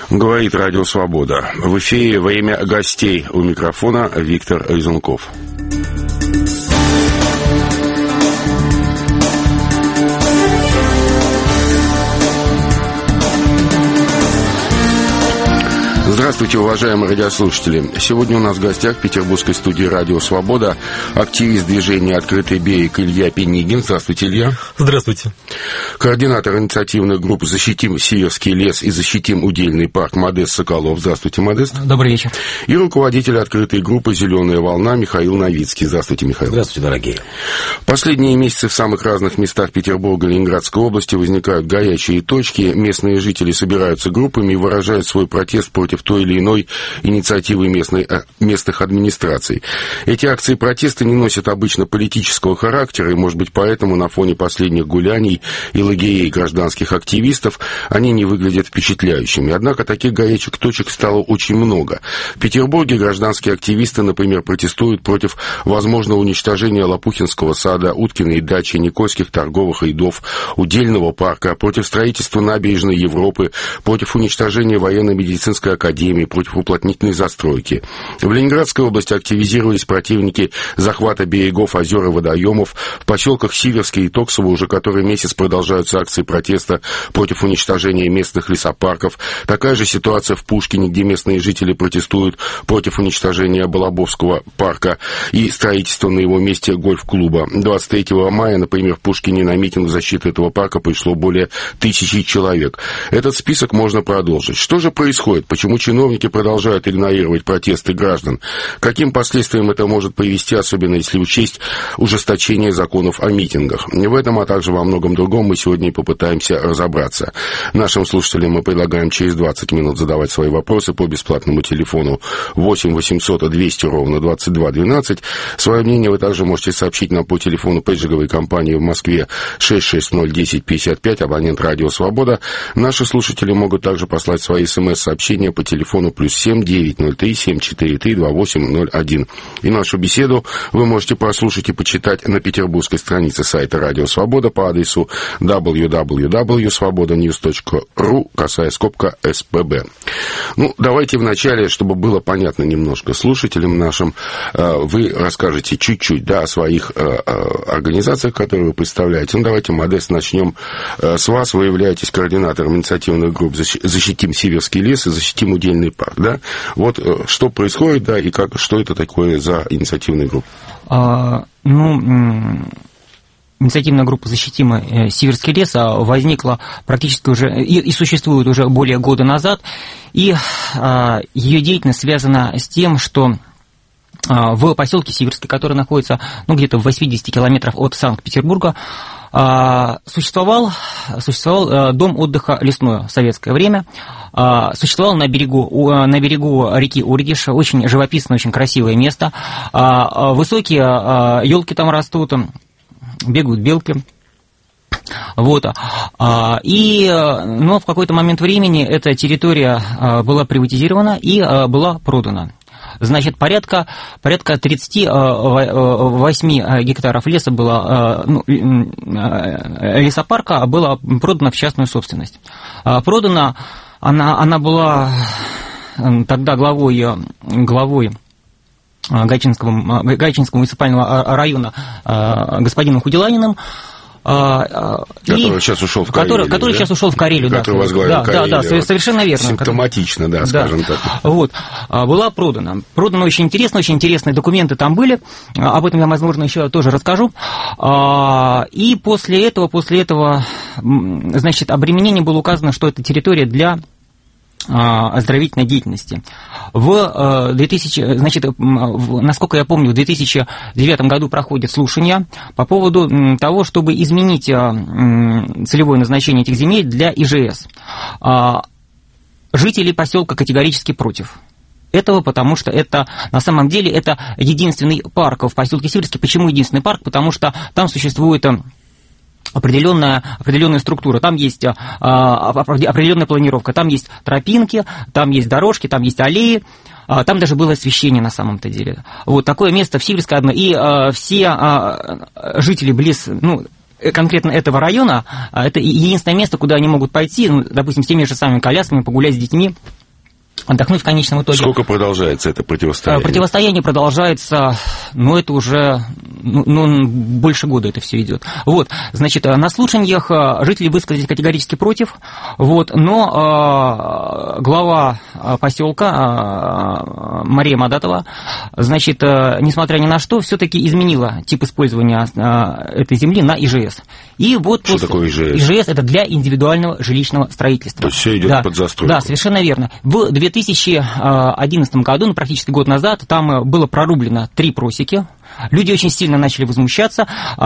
Говорит Радио Свобода. В эфире «Время гостей». У микрофона Виктор Резунков. Здравствуйте, уважаемые радиослушатели. Сегодня у нас в гостях в петербургской студии «Радио Свобода» активист движения «Открытый берег» Илья Пенигин. Здравствуйте, Илья. Здравствуйте. Координатор инициативных групп «Защитим Сиверский лес» и «Защитим удельный парк» Модест Соколов. Здравствуйте, Модест. Добрый вечер. И руководитель открытой группы «Зеленая волна» Михаил Новицкий. Здравствуйте, Михаил. Здравствуйте, дорогие. Последние месяцы в самых разных местах Петербурга и Ленинградской области возникают горячие точки. Местные жители собираются группами и выражают свой протест против той или иной инициативы местных администраций. Эти акции протеста не носят обычно политического характера, и, может быть, поэтому на фоне последних гуляний и лагерей гражданских активистов они не выглядят впечатляющими. Однако таких горячих точек стало очень много. В Петербурге гражданские активисты, например, протестуют против возможного уничтожения Лопухинского сада, Уткиной дачи, Никольских торговых рядов, удельного парка, против строительства набережной Европы, против уничтожения военно-медицинской академии, против уплотнительной застройки. В Ленинградской области активизировались противники захвата берегов, озер и водоемов. В поселках Сиверский и Токсово уже который месяц продолжаются акции протеста против уничтожения местных лесопарков. Такая же ситуация в Пушкине, где местные жители протестуют против уничтожения Балабовского парка и строительства на его месте гольф-клуба. 23 мая, например, в Пушкине на митинг защиты этого парка пришло более 1000 человек. Этот список можно продолжить. Что же происходит? Почему чиновники продолжают игнорировать протесты граждан? Каким последствиям это может привести, особенно если учесть ужесточение законов о митингах? В этом, а также во многом другом мы сегодня и попытаемся разобраться. Нашим слушателям мы предлагаем через 20 минут задавать свои вопросы по бесплатному телефону 8 800 200 ровно 22 12. Свое мнение вы также можете сообщить нам по телефону пейджинговой компании в Москве 660 10 55, абонент «Радио Свобода». Наши слушатели могут также послать свои смс-сообщения по телефону +7 903 743 2801. И нашу беседу вы можете прослушать и почитать на петербургской странице сайта «Радио Свобода» по адресу www.svobodanews.ru, косая скобка СПБ. Ну, давайте вначале, чтобы было понятно немножко слушателям нашим, вы расскажете чуть-чуть, да, о своих организациях, которые вы представляете. Ну, давайте, Модест, начнем с вас. Вы являетесь координатором инициативных групп «Защитим Сиверский лес» и «Защитим удельный парк», да? Вот что происходит, да, и что это такое за инициативные группы? Инициативная группа «Защитим Сиверский лес» возникла практически уже и существует уже более года назад, и ее деятельность связана с тем, что в поселке Сиверский, который находится где-то в 80 километрах от Санкт-Петербурга, существовал дом отдыха «Лесное» в советское время. Существовал на берегу реки Ургиш, очень живописное, очень красивое место. Высокие елки там растут, бегают белки. Вот. Но в какой-то момент времени эта территория была приватизирована и была продана. Значит, порядка 38 гектаров леса было, лесопарка было продано в частную собственность. Продана она была тогда главой Гайчинского муниципального района господином Худиланиным, который сейчас ушел в Карелию. Который сейчас ушел в Карелию, да. Который возглавил Карелию. Да, совершенно верно. Симптоматично, да, скажем так. Вот. Была продана. Продано очень интересные документы там были. Об этом я, возможно, еще тоже расскажу. И после этого, значит, обременение было указано, что это территория для оздоровительной деятельности. Насколько я помню, в 2009 году проходят слушания по поводу того, чтобы изменить целевое назначение этих земель для ИЖС. Жители поселка категорически против этого, потому что это, на самом деле, это единственный парк в поселке Сиверский. Почему единственный парк? Потому что там существует определенная структура, там есть определенная планировка, там есть тропинки, там есть дорожки, там есть аллеи, там даже было освещение на самом-то деле. Вот такое место в Сиверской одно, и все жители близ, конкретно этого района, это единственное место, куда они могут пойти, допустим, с теми же самыми колясками, погулять с детьми. отдохнуть в конечном итоге. Сколько продолжается это противостояние? Противостояние продолжается, это уже больше года это все идет. Вот, значит, на слушаниях жители высказались категорически против, но глава поселка Мария Мадатова, значит, несмотря ни на что, все-таки изменила тип использования этой земли на ИЖС. И вот что такое ИЖС? ИЖС это для индивидуального жилищного строительства. То есть все идет под застройку. Да, совершенно верно. В 2011 году, практически год назад, там было прорублено 3 просеки. Люди очень сильно начали возмущаться,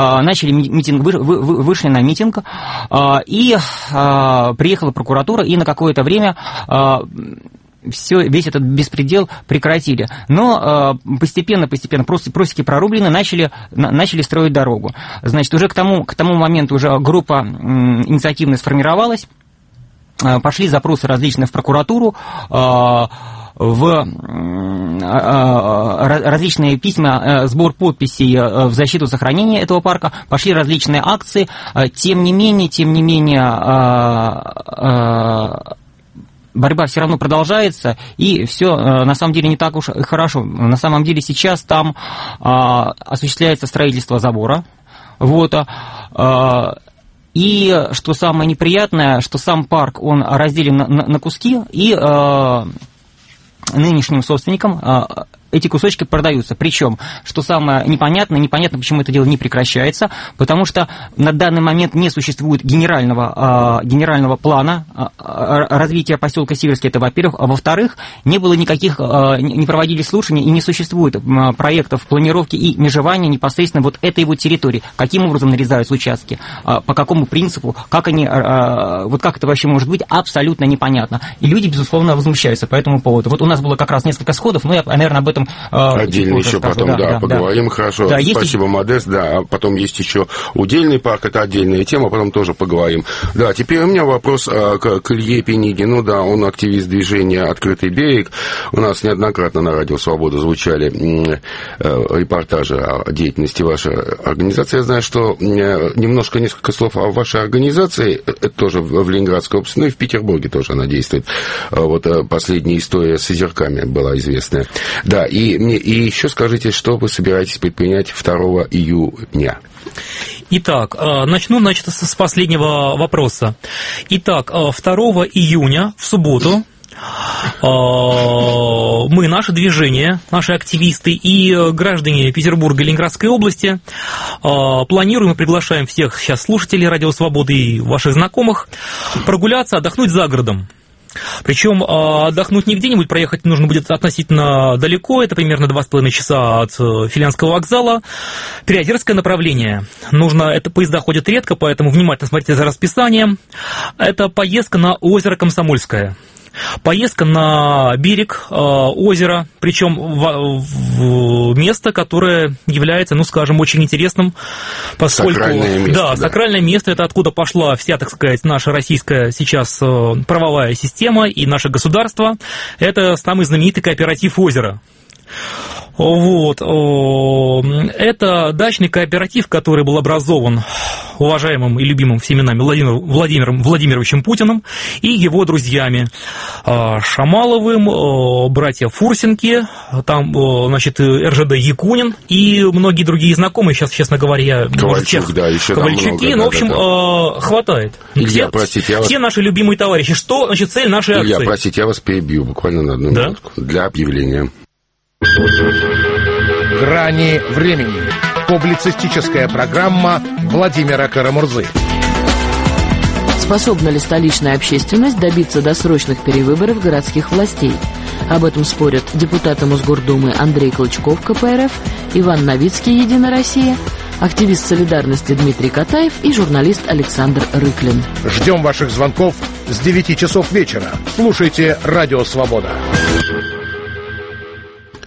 вышли на митинг, и приехала прокуратура, и на какое-то время весь этот беспредел прекратили. Но постепенно просеки прорублены, начали строить дорогу. Значит, уже к тому моменту уже группа инициативная сформировалась, пошли запросы различные в прокуратуру, в различные письма, сбор подписей в защиту сохранения этого парка, пошли различные акции. Тем не менее, борьба все равно продолжается, и все на самом деле не так уж и хорошо. На самом деле сейчас там осуществляется строительство забора. Вот. И что самое неприятное, что сам парк, он разделен на куски, и нынешним собственникам эти кусочки продаются. Причем, что самое непонятно, почему это дело не прекращается, потому что на данный момент не существует генерального плана развития поселка Сиверский, это во-первых, а во-вторых, не было никаких, не проводились слушания и не существует проектов планировки и межевания непосредственно вот этой вот территории. Каким образом нарезаются участки, по какому принципу, как они, вот как это вообще может быть, абсолютно непонятно. И люди, безусловно, возмущаются по этому поводу. Вот у нас было как раз несколько сходов, но я, наверное, об этом отдельно еще потом, поговорим. Хорошо, да, спасибо, Модест. Да, а потом есть еще удельный парк, это отдельная тема, потом тоже поговорим. Да, теперь у меня вопрос к Илье Пенигину. Да, он активист движения «Открытый берег». У нас неоднократно на Радио Свобода звучали репортажи о деятельности вашей организации. Я знаю, что несколько слов о вашей организации, это тоже в Ленинградской области, и в Петербурге тоже она действует. Вот последняя история с озерками была известная. Да, и еще скажите, что вы собираетесь предпринять 2 июня? Итак, начну, с последнего вопроса. Итак, 2 июня, в субботу, мы, наше движение, наши активисты и граждане Петербурга и Ленинградской области планируем и приглашаем всех сейчас слушателей Радио Свободы и ваших знакомых прогуляться, отдохнуть за городом. Причем отдохнуть не где-нибудь, проехать нужно будет относительно далеко, это примерно 2,5 часа от Филянского вокзала. Приозерское направление. Поезда ходят редко, поэтому внимательно смотрите за расписанием. Это поездка на озеро Комсомольское. Поездка на берег озера, причем в место, которое является, очень интересным, поскольку... Сакральное место. Да, сакральное место, это откуда пошла вся, так сказать, наша российская сейчас правовая система и наше государство. Это самый знаменитый кооператив озера. Вот. Это дачный кооператив, который был образован уважаемым и любимым всеми нами Владимиром Владимировичем Путиным и его друзьями Шамаловым, братья Фурсенки, там, РЖД Якунин и многие другие знакомые, сейчас, честно говоря, Ковальчук, да, еще Ковальчуки, много, в общем, хватает. Илья, простите, все наши любимые товарищи. Что, цель нашей акции? Илья, простите, я вас перебью буквально на одну минутку для объявления. «Грани времени». Публицистическая программа Владимира Карамурзы. Способна ли столичная общественность добиться досрочных перевыборов городских властей? Об этом спорят депутаты Мосгордумы Андрей Клочков, КПРФ, Иван Новицкий, Единая Россия, активист солидарности Дмитрий Катаев и журналист Александр Рыклин. Ждем ваших звонков с 9 часов вечера. Слушайте «Радио Свобода».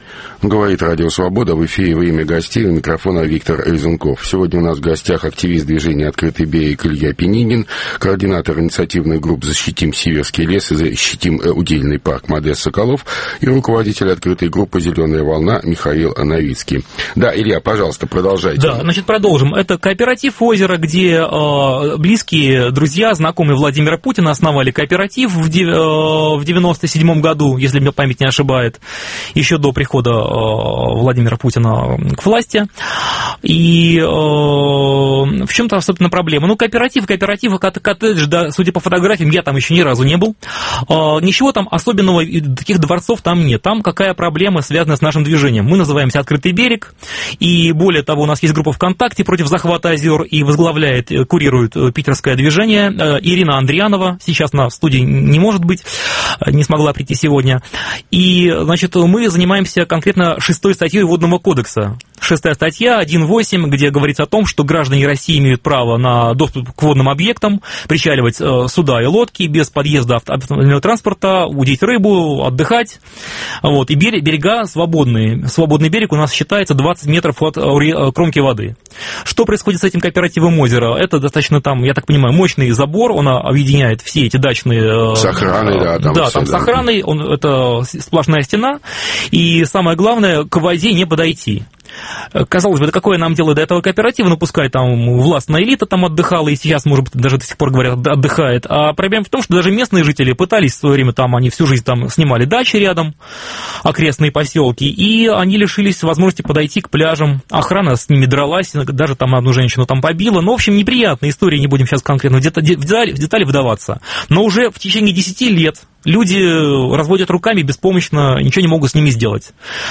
Говорит Радио Свобода, в эфире «Время гостей», у микрофона Виктор Резунков. Сегодня у нас в гостях активист движения «Открытый берег» Илья Пенигин, координатор инициативной группы «Защитим Сиверский лес» и «Защитим удельный парк» Модест Соколов и руководитель открытой группы «Зеленая волна» Михаил Новицкий. Да, Илья, пожалуйста, продолжайте. Да, значит, продолжим. Это кооператив «Озеро», где близкие друзья, знакомые Владимира Путина основали кооператив в 1997 году, если мне память не ошибает, еще до прихода Владимира Путина к власти. И в чем-то, собственно, проблема. Ну, кооператив, коттедж, да, судя по фотографиям, я там еще ни разу не был. Ничего там особенного, таких дворцов там нет. Там какая проблема, связанная с нашим движением? Мы называемся «Открытый берег», и более того, у нас есть группа ВКонтакте против захвата озер, и возглавляет, курирует питерское движение Ирина Андрианова. Сейчас на студии не может быть, не смогла прийти сегодня. И, значит, мы занимаемся конкретно 6-й статьей Водного кодекса. 6-я статья 1.8, где говорится о том, что граждане России имеют право на доступ к водным объектам, причаливать суда и лодки без подъезда автомобильного транспорта, удить рыбу, отдыхать. Вот. И берега свободные. Свободный берег у нас считается 20 метров от кромки воды. Что происходит с этим кооперативом «Озеро»? Это достаточно там, я так понимаю, мощный забор, он объединяет все эти дачные... С охраной, да. Там с охраной, это сплошная стена, и самое главное, к воде не подойти. Казалось бы, да какое нам дело до этого кооператива, ну пускай там властная элита там отдыхала, и сейчас, может быть, даже до сих пор, говорят, отдыхает. А проблема в том, что даже местные жители пытались в свое время, там они всю жизнь там снимали дачи рядом, окрестные поселки, и они лишились возможности подойти к пляжам. Охрана с ними дралась, даже там одну женщину там побила. Ну, в общем, неприятная история, не будем сейчас конкретно в детали вдаваться. Но уже в течение 10 лет люди разводят руками беспомощно, ничего не могут с ними сделать.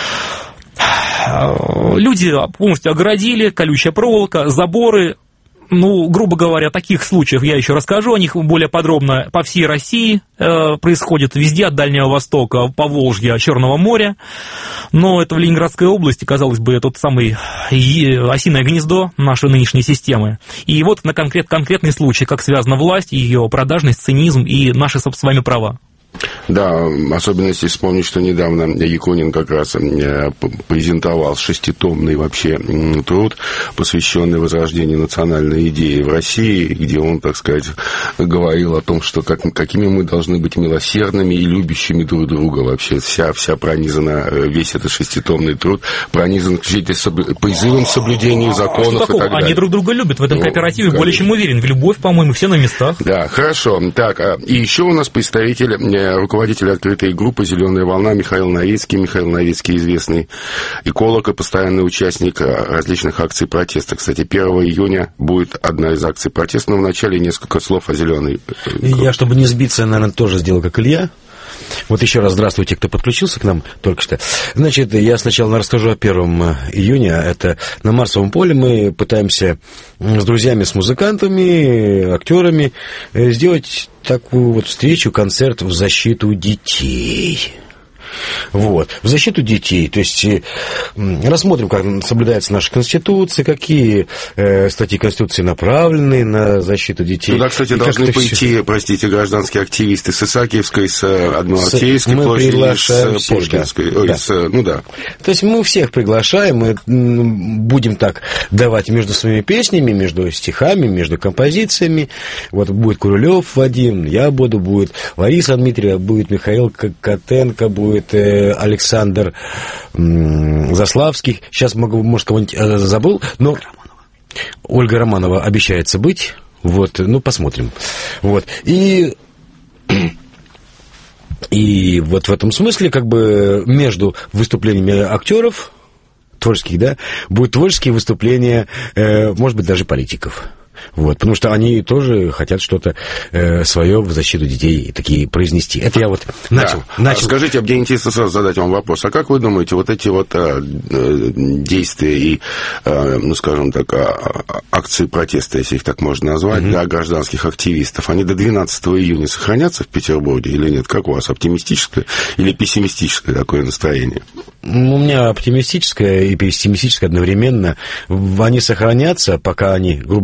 Люди полностью огородили, колючая проволока, заборы. Ну, грубо говоря, таких случаев я еще расскажу о них более подробно. По всей России происходит везде, от Дальнего Востока, Поволжья, Черного моря. Но это в Ленинградской области, казалось бы, тот самый осиное гнездо нашей нынешней системы. И вот на конкретный случай, как связана власть, ее продажность, цинизм и наши с вами права. Да, особенно если вспомнить, что недавно Якунин как раз презентовал 6-томный вообще труд, посвященный возрождению национальной идеи в России, где он, так сказать, говорил о том, что какими мы должны быть милосердными и любящими друг друга. Вообще вся пронизана, весь этот 6-томный труд пронизан призывом к соблюдению законов и так далее. Они друг друга любят в этом кооперативе, конечно. Более чем уверен. В любовь, по-моему, все на местах. Да, хорошо. Так, и еще у нас представитель, руководитель открытой группы «Зеленая волна» Михаил Новицкий. Михаил Новицкий — известный эколог и постоянный участник различных акций протеста. Кстати, 1 июня будет одна из акций протеста, но вначале несколько слов о «Зеленой». Я, чтобы не сбиться, наверное, тоже сделал, как Илья. Вот еще раз здравствуйте, кто подключился к нам только что. Значит, я сначала расскажу о 1 июня. Это на Марсовом поле мы пытаемся с друзьями, с музыкантами, актерами сделать такую вот встречу, концерт в защиту детей. Вот, в защиту детей, то есть рассмотрим, как соблюдается наша Конституция, какие статьи Конституции направлены на защиту детей. Туда, кстати, должны пойти, простите, гражданские активисты с Исаакиевской, с Адмиралтейской площади, с Пушкинской. Да. То есть мы всех приглашаем, мы будем так давать между своими песнями, между стихами, между композициями. Вот будет Курулев Вадим, я буду, будет Лариса Дмитриева, будет Михаил Котенко, будет Александр Заславский. Сейчас, может, кого-нибудь забыл, но Ольга Романова обещается быть. Вот, ну, посмотрим. Вот. И вот в этом смысле, как бы, между выступлениями актеров творческих, да, будут творческие выступления, может быть, даже политиков. Вот, потому что они тоже хотят что-то свое в защиту детей такие произнести. Это я вот начал. Скажите, мне интересно сразу задать вам вопрос. А как вы думаете, вот эти вот действия и, ну, скажем так, акции протеста, если их так можно назвать, да, гражданских активистов, они до 12 июня сохранятся в Петербурге или нет? Как у вас, оптимистическое или пессимистическое такое настроение? У меня оптимистическое и пессимистическое одновременно. Они сохранятся, пока они, грубо говоря,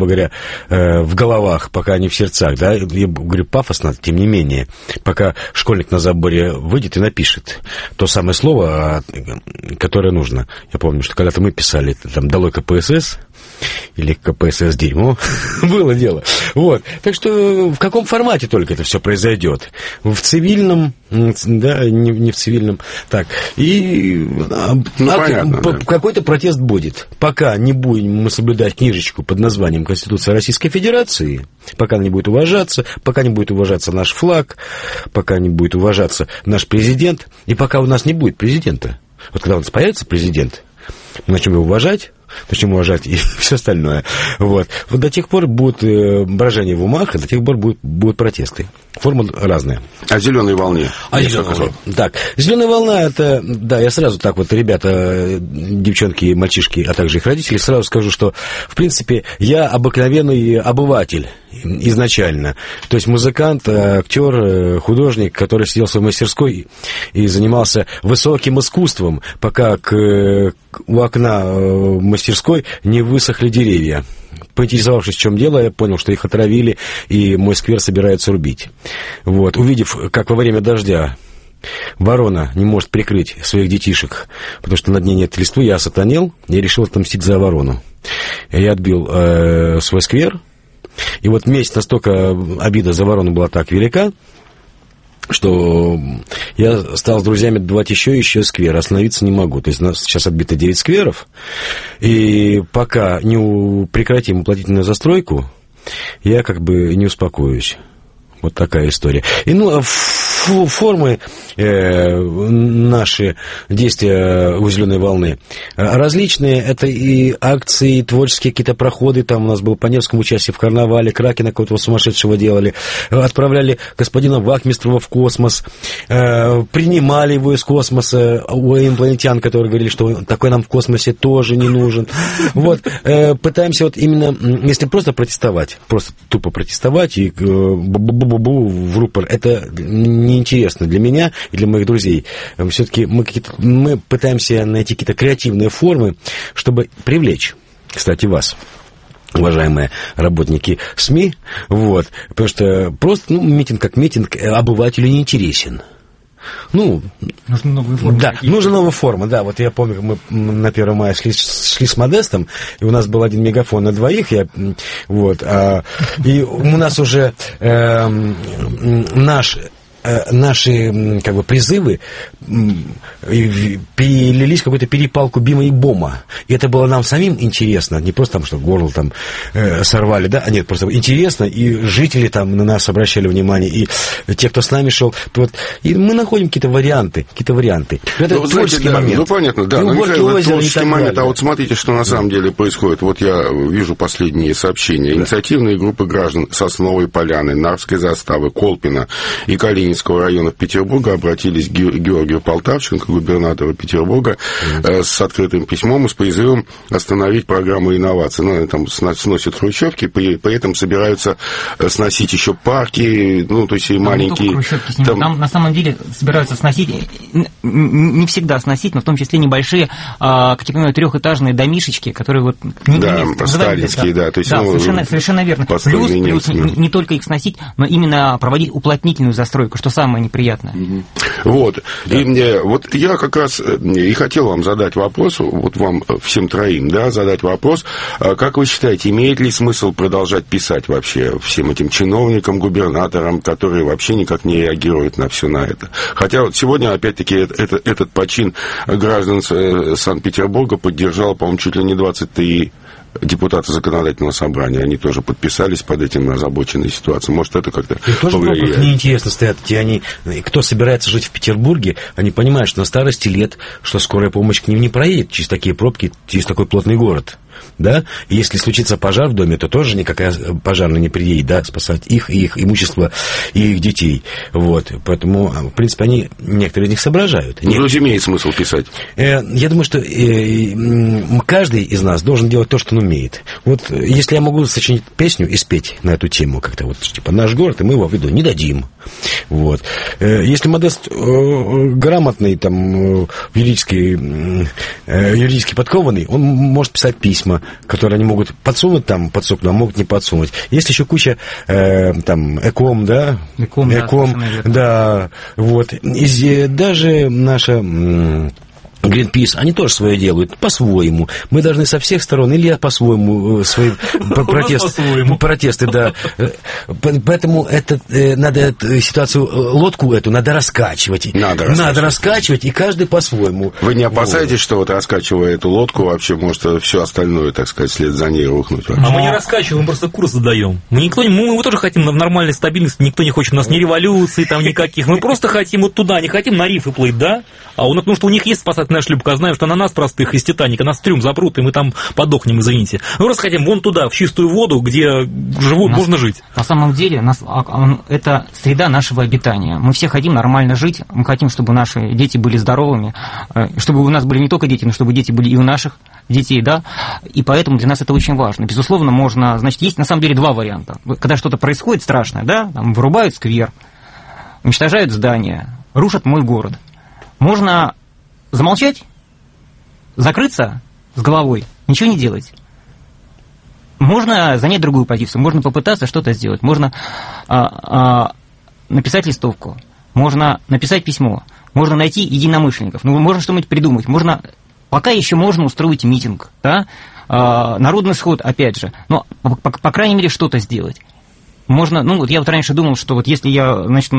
в головах, пока они в сердцах, да, я говорю пафосно, тем не менее, пока школьник на заборе выйдет и напишет то самое слово, которое нужно. Я помню, что когда-то мы писали там «Долой КПСС», или КПСС дерьмо, было дело. Вот. Так что в каком формате только это все произойдет? В цивильном, да, не в цивильном. Так, и понятно, да. Какой-то протест будет. Пока не будем мы соблюдать книжечку под названием Конституция Российской Федерации, пока не будет уважаться, пока не будет уважаться наш флаг, пока не будет уважаться наш президент, и пока у нас не будет президента. Вот когда у нас появится президент, мы начнем его уважать и все остальное. Вот до тех пор будет брожение в умах, и до тех пор будут протесты. Форма разная. О зеленой волне. Так, зеленая волна, это, да, я сразу так вот, ребята, девчонки, мальчишки, а также их родители, сразу скажу, что, в принципе, я обыкновенный обыватель изначально. То есть музыкант, актер, художник, который сидел в своей мастерской и занимался высоким искусством, пока у окна мастерской не высохли деревья. Поинтересовавшись, в чем дело, я понял, что их отравили, и мой сквер собираются рубить. Вот. Увидев, как во время дождя ворона не может прикрыть своих детишек, потому что над ней нет листвы, я осатанел, и решил отомстить за ворону. Я отбил свой сквер, и вот месть, настолько обида за ворону была так велика, что я стал с друзьями отбивать еще сквер, остановиться не могу. То есть у нас сейчас отбито 9 скверов, и пока не прекратим уплотнительную застройку, я как бы не успокоюсь. Вот такая история. И формы наши действия у «Зеленой волны» различные. Это и акции, творческие какие-то проходы. Там у нас был по Невскому участие в карнавале, Кракена какого-то сумасшедшего делали. Отправляли господина Вахмистрова в космос. Принимали его из космоса у инопланетян, которые говорили, что такой нам в космосе тоже не нужен. Вот. Пытаемся вот именно, если просто протестовать, просто тупо протестовать и в рупор, это неинтересно для меня и для моих друзей. Все-таки мы пытаемся найти какие-то креативные формы, чтобы привлечь, кстати, вас, уважаемые работники СМИ, вот, потому что просто митинг как митинг обывателю не интересен. Нужны новые формы. Да, нужна новая форма, да. Вот я помню, мы на 1 мая шли с Модестом, и у нас был один мегафон на двоих, и у нас уже наши как бы призывы перелились в какую-то перепалку Бима и Бома. И это было нам самим интересно, не просто там, что горло там сорвали, да, а нет, просто интересно, и жители там на нас обращали внимание, и те, кто с нами шел, вот, и мы находим какие-то варианты. Это творческий момент. Ну, понятно, да, творческий момент, а вот смотрите, что на самом деле происходит. Вот я вижу последние сообщения. Инициативные группы граждан Сосновой Поляны, Нарвской заставы, Колпина и Калининского района Петербурга обратились к Георгию Полтавченко, губернатору Петербурга, с открытым письмом и с призывом остановить программу инноваций. Они там сносят хрущевки, при этом собираются сносить еще парки, то есть и маленькие... Там на самом деле собираются сносить, не всегда сносить, но в том числе небольшие, как я понимаю, трехэтажные домишечки, которые вот... сталинские, да. То есть, совершенно верно. Плюс не только их сносить, но именно проводить уплотнительную застройку, что самое неприятное. Вот. Да. И вот я как раз и хотел вам задать вопрос, вот вам всем троим, да, задать вопрос, как вы считаете, имеет ли смысл продолжать писать вообще всем этим чиновникам, губернаторам, которые вообще никак не реагируют на все на это? Хотя вот сегодня, опять-таки, этот почин граждан Санкт-Петербурга поддержал, по-моему, чуть ли не 23 депутаты законодательного собрания, они тоже подписались под этим озабоченной ситуацией. Может, это как-то повлияет? Мне интересно стоят кто собирается жить в Петербурге, они понимают, что на старости лет, что скорая помощь к ним не проедет через такие пробки, через такой плотный город. Да? И если случится пожар в доме, то тоже никакая пожарная не приедет, да, спасать их, и их имущество, и их детей. Вот. Поэтому, в принципе, некоторые из них соображают. Ну, имеет смысл писать. Я думаю, что каждый из нас должен делать то, что он умеет. Вот если я могу сочинить песню и спеть на эту тему, как-то вот, типа, наш город, и мы его в виду не дадим. Вот. Если Модест грамотный, там, юридически подкованный, он может писать письма, которые они могут подсунуть там, а могут не подсунуть. Есть еще куча, там, ЭКОМ, да? ЭКОМ, да, вот. И даже наша... Greenpeace, они тоже свое делают, по-своему. Мы должны со всех сторон, или по-своему, свои протесты, да. Поэтому надо эту ситуацию, лодку эту надо раскачивать. Надо раскачивать, и каждый по-своему. Вы не опасаетесь, что вот раскачивая эту лодку, вообще может все остальное, так сказать, вслед за ней рухнуть? А мы не раскачиваем, мы просто курс задаем. Мы тоже хотим нормальной стабильности, никто не хочет, у нас ни революции там никаких. Мы просто хотим вот туда, не хотим на рифы плыть, да? Потому что у них есть спасательная шлюпка, знаем, что на нас простых из Титаника нас в трюм запрут, и мы там подохнем, извините. Мы просто хотим вон туда, в чистую воду, где можно жить. На самом деле, это среда нашего обитания. Мы все хотим нормально жить, мы хотим, чтобы наши дети были здоровыми, чтобы у нас были не только дети, но чтобы дети были и у наших детей, да, и поэтому для нас это очень важно. Безусловно, есть на самом деле два варианта. Когда что-то происходит страшное, да, там вырубают сквер, уничтожают здания, рушат мой город. Можно замолчать, закрыться с головой, ничего не делать. Можно занять другую позицию, можно попытаться что-то сделать, можно написать листовку, можно написать письмо, можно найти единомышленников, можно что-нибудь придумать, пока еще можно устроить митинг, да? Народный сход, опять же, но, по крайней мере, что-то сделать. Можно, я вот раньше думал, что вот если я,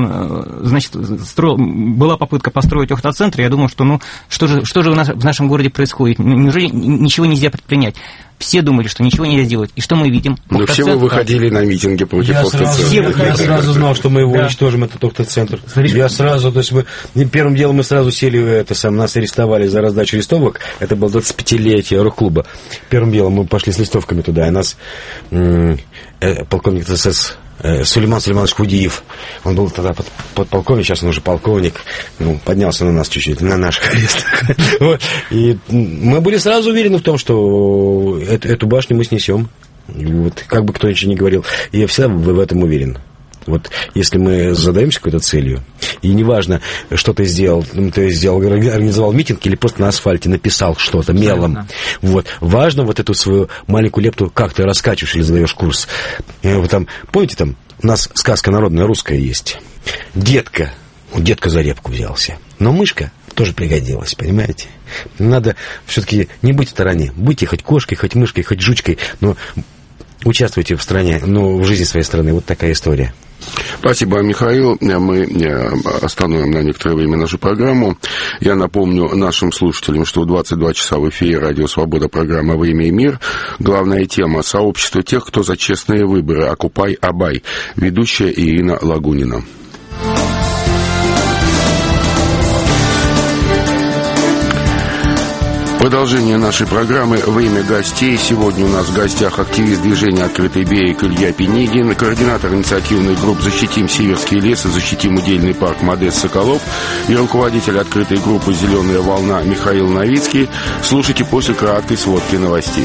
была попытка построить охта-центр, я думал, что, что же в нашем городе происходит? Неужели ничего нельзя предпринять? Все думали, что ничего нельзя сделать. И что мы видим? Но все вы выходили на митинги против охта-центра. Я сразу знал, что мы его уничтожим, этот охта-центр. Первым делом мы сразу сели, нас арестовали за раздачу листовок. Это было 25-летие рок-клуба. Первым делом мы пошли с листовками туда, и нас полковник СС Сулейман Сулейманович Худиев, он был тогда подполковник, сейчас он уже полковник, поднялся на нас чуть-чуть, на наших арестах. И мы были сразу уверены в том, что эту башню мы снесем. Как бы кто ничего не говорил. И я всегда в этом уверен. Если мы задаемся какой-то целью, и неважно, что ты сделал, организовал митинг или просто на асфальте написал что-то мелом. Важно эту свою маленькую лепту, как ты раскачиваешь или задаешь курс. Помните, у нас сказка народная русская есть. Детка за репку взялся, но мышка тоже пригодилась, понимаете? Надо все-таки не быть в стороне, будьте хоть кошкой, хоть мышкой, хоть жучкой, но участвуйте в стране, в жизни своей страны. Вот такая история. Спасибо, Михаил. Мы остановим на некоторое время нашу программу. Я напомню нашим слушателям, что в 22 часа в эфире «Радио Свобода» программа «Время и мир». Главная тема – сообщество тех, кто за честные выборы. «Окупай Абай». Ведущая Ирина Лагунина. Продолжение нашей программы «Время гостей». Сегодня у нас в гостях активист движения «Открытый берег» Илья Пенигин, координатор инициативных групп «Защитим Сиверский лес» и «Защитим удельный парк» Модест Соколов и руководитель открытой группы «Зеленая волна» Михаил Новицкий. Слушайте после краткой сводки новостей.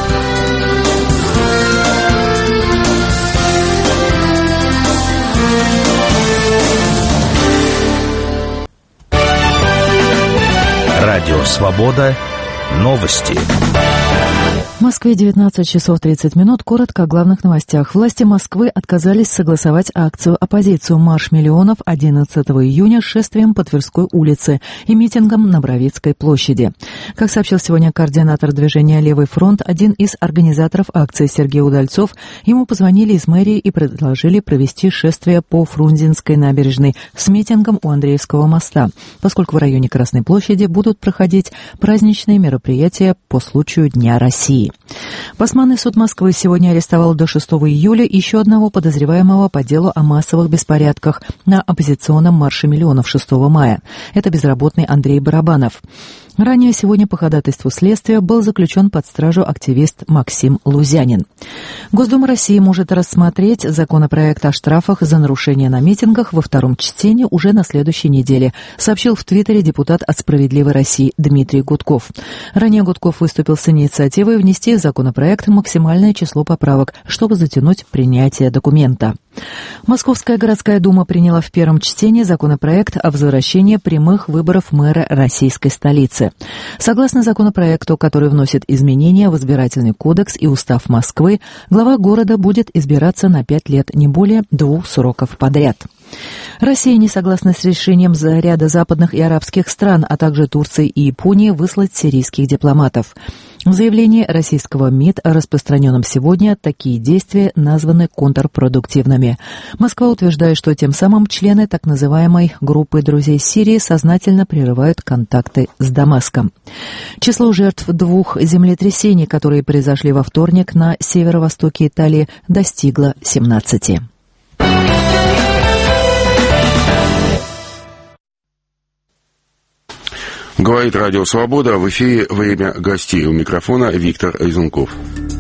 Радио «Свобода». Новости. В Москве 19 часов 30 минут. Коротко о главных новостях. Власти Москвы отказались согласовать акцию-оппозицию «Марш миллионов» 11 июня с шествием по Тверской улице и митингом на Бровицкой площади. Как сообщил сегодня координатор движения «Левый фронт», один из организаторов акции Сергей Удальцов, ему позвонили из мэрии и предложили провести шествие по Фрунзенской набережной с митингом у Андреевского моста, поскольку в районе Красной площади будут проходить праздничные мероприятия по случаю Дня России. Басманный суд Москвы сегодня арестовал до 6 июля еще одного подозреваемого по делу о массовых беспорядках на оппозиционном марше миллионов 6 мая. Это безработный Андрей Барабанов. Ранее сегодня по ходатайству следствия был заключен под стражу активист Максим Лузянин. Госдума России может рассмотреть законопроект о штрафах за нарушения на митингах во втором чтении уже на следующей неделе, сообщил в Твиттере депутат от «Справедливой России» Дмитрий Гудков. Ранее Гудков выступил с инициативой внести в законопроект максимальное число поправок, чтобы затянуть принятие документа. Московская городская дума приняла в первом чтении законопроект о возвращении прямых выборов мэра российской столицы. Согласно законопроекту, который вносит изменения в избирательный кодекс и устав Москвы, глава города будет избираться на 5 лет, не более 2 сроков подряд. Россия не согласна с решением ряда западных и арабских стран, а также Турции и Японии выслать сирийских дипломатов. В заявлении российского МИД, распространенном сегодня, такие действия названы контрпродуктивными. Москва утверждает, что тем самым члены так называемой группы друзей Сирии сознательно прерывают контакты с Дамаском. Число жертв 2 землетрясений, которые произошли во вторник на северо-востоке Италии, достигло 17. Говорит Радио Свобода. В эфире «Время гостей». У микрофона Виктор Изунков.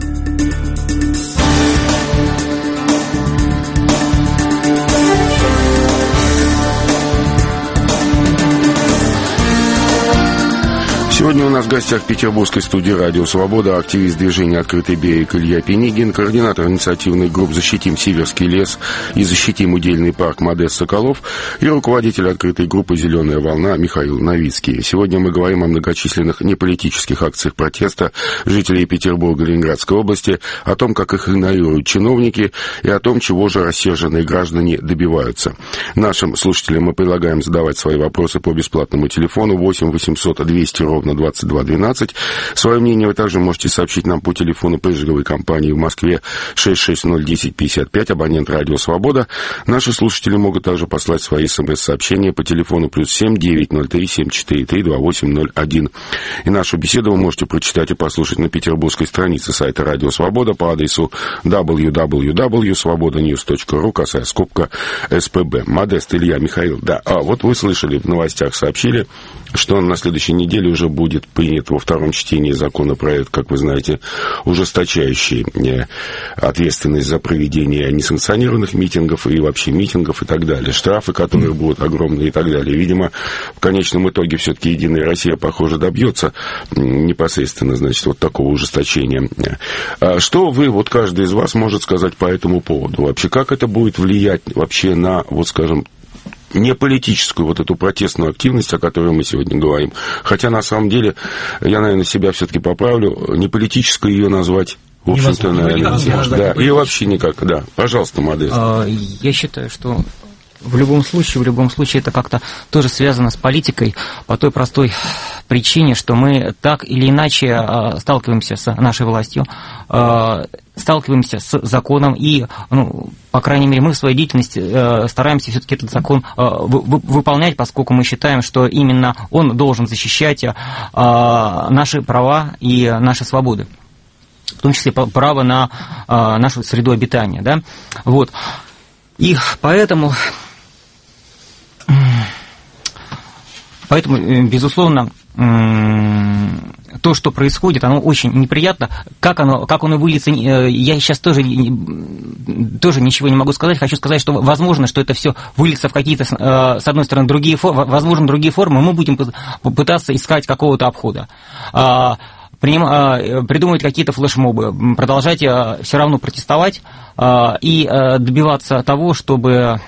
Сегодня у нас в гостях в петербургской студии «Радио Свобода» активист движения «Открытый берег» Илья Пенигин, координатор инициативных групп «Защитим Сиверский лес» и «Защитим удельный парк» Модест Соколов и руководитель открытой группы «Зеленая волна» Михаил Новицкий. Сегодня мы говорим о многочисленных неполитических акциях протеста жителей Петербурга и Ленинградской области, о том, как их игнорируют чиновники и о том, чего же рассерженные граждане добиваются. Нашим слушателям мы предлагаем задавать свои вопросы по бесплатному телефону 8 800 200 ровно 2212. Свое мнение вы также можете сообщить нам по телефону прыжковой компании в Москве 6601055, абонент «Радио Свобода». Наши слушатели могут также послать свои СМС-сообщения по телефону +7 903 743 2801. И нашу беседу вы можете прочитать и послушать на петербургской странице сайта «Радио Свобода» по адресу www.svobodanews.ru, косая скобка СПБ. Модест, Илья, Михаил. Да, вот вы слышали, в новостях сообщили, что на следующей неделе уже будет принят во втором чтении законопроект, как вы знаете, ужесточающий ответственность за проведение несанкционированных митингов и вообще митингов и так далее. Штрафы, которые будут огромные и так далее. Видимо, в конечном итоге все-таки «Единая Россия», похоже, добьется непосредственно, значит, вот такого ужесточения. Что вы, вот каждый из вас может сказать по этому поводу? Вообще, как это будет влиять вообще на, вот скажем, не политическую вот эту протестную активность, о которой мы сегодня говорим. Хотя, на самом деле, я, наверное, себя все-таки поправлю, не политическую ее назвать, в общем-то, наверное, нельзя. Да, и вообще никак, да. Пожалуйста, Модест. Я считаю, что в любом случае это как-то тоже связано с политикой по той простой причине, что мы так или иначе сталкиваемся с нашей властью, сталкиваемся с законом, и, по крайней мере, мы в своей деятельности стараемся все-таки этот закон выполнять, поскольку мы считаем, что именно он должен защищать наши права и наши свободы, в том числе право на нашу среду обитания, да, вот. И поэтому, безусловно, то, что происходит, оно очень неприятно. Как оно выльется, я сейчас тоже ничего не могу сказать. Хочу сказать, что возможно, что это все выльется в какие-то, с одной стороны, другие формы, мы будем пытаться искать какого-то обхода. Придумывать какие-то флешмобы, продолжать все равно протестовать и добиваться того, чтобы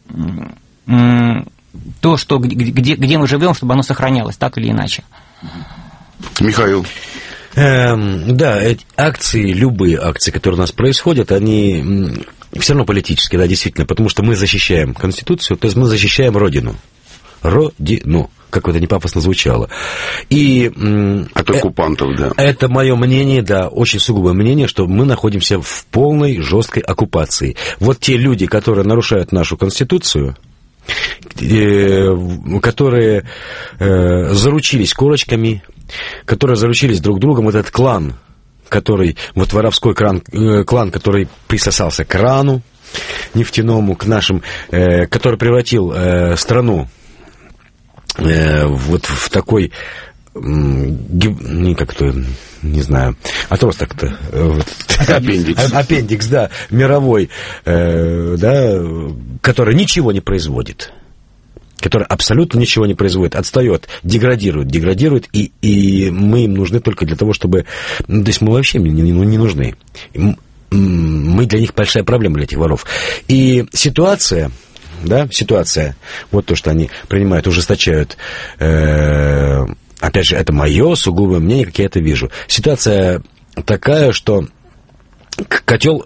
то, что, где мы живем, чтобы оно сохранялось, так или иначе. Михаил. Да, акции, любые акции, которые у нас происходят, они все равно политические, да, действительно, потому что мы защищаем Конституцию, то есть мы защищаем Родину. Родину, как это не пафосно звучало. И от оккупантов, да. Это мое мнение, да, очень сугубое мнение, что мы находимся в полной жесткой оккупации. Вот те люди, которые нарушают нашу Конституцию, которые заручились корочками, которые заручились друг другом, вот этот клан, который, вот воровской клан, который присосался к крану нефтяному, к нашим, который превратил страну вот в такой, как-то, не знаю, отросток-то, аппендикс, да, мировой, да, который ничего не производит, который абсолютно ничего не производит, отстает, деградирует, и мы им нужны только для того, чтобы, то есть мы вообще не нужны. мы для них большая проблема, для этих воров. И ситуация, вот то, что они принимают, ужесточают, опять же, это мое сугубое мнение, как я это вижу. Ситуация такая, что котел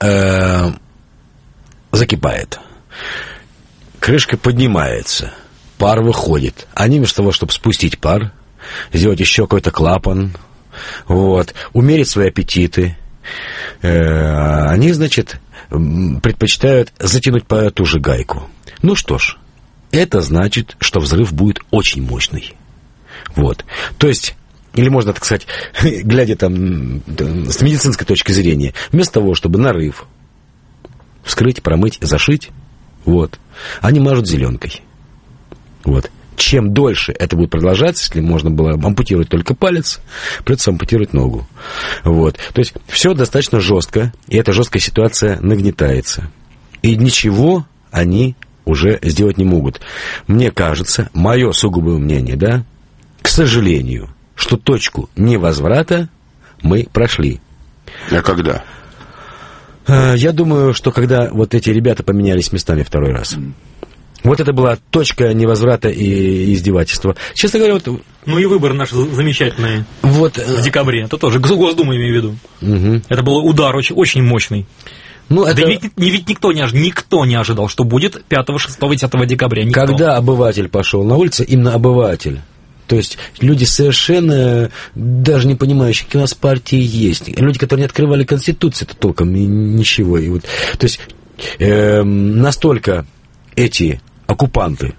закипает, крышка поднимается, пар выходит. Они вместо того, чтобы спустить пар, сделать еще какой-то клапан, умерить свои аппетиты, они, значит, предпочитают затянуть по ту же гайку. Ну что ж, это значит, что взрыв будет очень мощный. То есть, или можно, так сказать, глядя там с медицинской точки зрения, вместо того, чтобы нарыв вскрыть, промыть, зашить, они мажут зеленкой. Чем дольше это будет продолжаться, если можно было ампутировать только палец, придется ампутировать ногу. То есть все достаточно жестко, и эта жесткая ситуация нагнетается. И ничего они уже сделать не могут. Мне кажется, мое сугубое мнение, к сожалению, что точку невозврата мы прошли. А когда? Я думаю, что когда эти ребята поменялись местами второй раз. Это была точка невозврата и издевательства. Честно говоря, и выборы наши замечательные в декабре. Это тоже Госдума, имею в виду. Угу. Это был удар очень мощный. Ведь никто не ожидал, что будет 5, 6, 10 декабря. Никто. Когда обыватель пошел на улицу, именно обыватель. То есть люди совершенно даже не понимающие, какие у нас партии есть. Люди, которые не открывали Конституцию-то толком, ничего. То есть настолько эти оккупанты